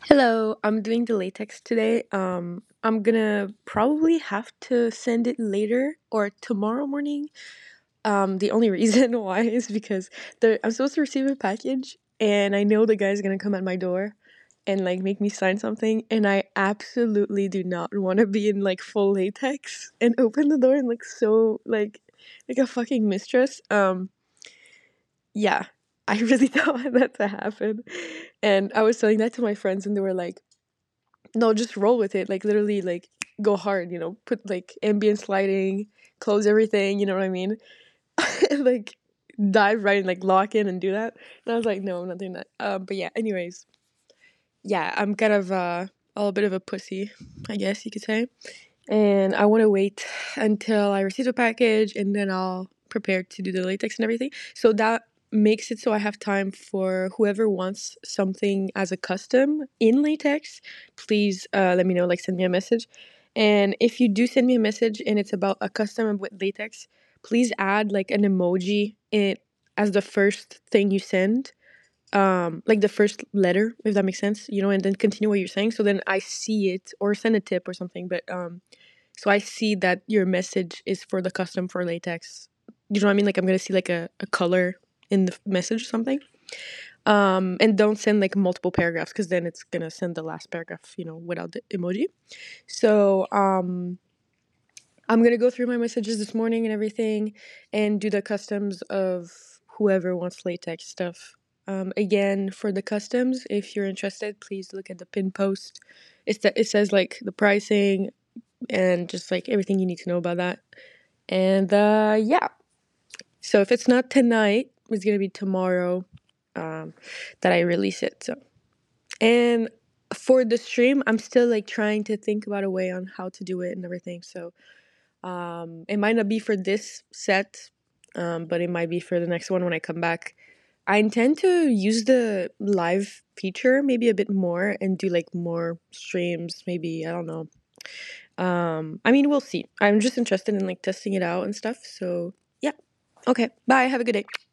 Hello, I'm doing the latex today. I'm gonna probably have to send it later or tomorrow morning. The only reason why is because I'm supposed to receive a package and I know the guy's gonna come at my door and like make me sign something, and I absolutely do not want to be in like full latex and open the door and look so like a fucking mistress. Yeah, I really don't want that to happen. And I was telling that to my friends and they were like, no, just roll with it. Like literally, like go hard. Put like ambient lighting, close everything. You know what I mean? Like dive right and like lock in and do that. And I was like, no, I'm not doing that. But yeah. Anyways, yeah, I'm kind of a little bit of a pussy, I guess you could say. And I want to wait until I receive the package and then I'll prepare to do the latex and everything. So that makes it so I have time for whoever wants something as a custom in latex. Please let me know, like send me a message. And if you do send me a message and it's about a custom with latex, please add like an emoji in as the first thing you send, like the first letter, if that makes sense, and then continue what you're saying so then I see it, or send a tip or something. But so I see that your message is for the custom for latex. You know what I mean? Like I'm gonna see like a color in the message or something. And don't send like multiple paragraphs because then it's gonna send the last paragraph, without the emoji. So I'm gonna go through my messages this morning and everything and do the customs of whoever wants latex stuff. Again, for the customs, if you're interested, please look at the pin post. It says like the pricing and just like everything you need to know about that. And yeah, so if it's not tonight, it's gonna be tomorrow that I release it. So, and for the stream, I'm still like trying to think about a way on how to do it and everything. So it might not be for this set, but it might be for the next one when I come back. I intend to use the live feature maybe a bit more and do like more streams. Maybe, I don't know. I mean, we'll see. I'm just interested in like testing it out and stuff. So yeah. Okay. Bye. Have a good day.